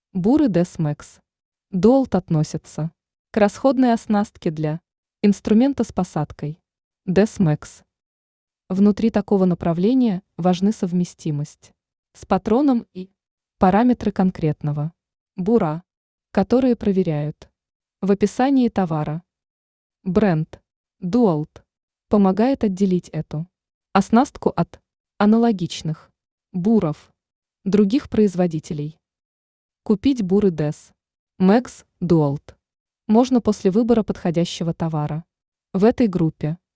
Буры Desmax. Дуалт относятся к расходной оснастке для инструмента с посадкой. Desmax. Внутри такого направления важны совместимость с патроном и параметры конкретного бура, которые проверяют в описании товара. Бренд Дуалт помогает отделить эту оснастку от аналогичных буров других производителей. Купить буры Desmax Дуалт можно после выбора подходящего товара. В этой группе